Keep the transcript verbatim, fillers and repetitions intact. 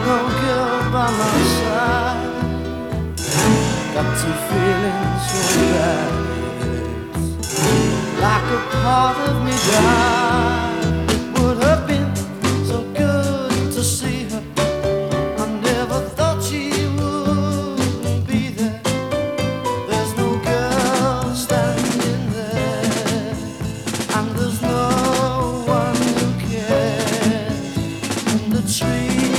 no girl by my side. Got to feeling so bad, like a part of me died. It would have been so good to see her. I never thought she would be there. There's no girl standing there, and there's no one who cares. And the tree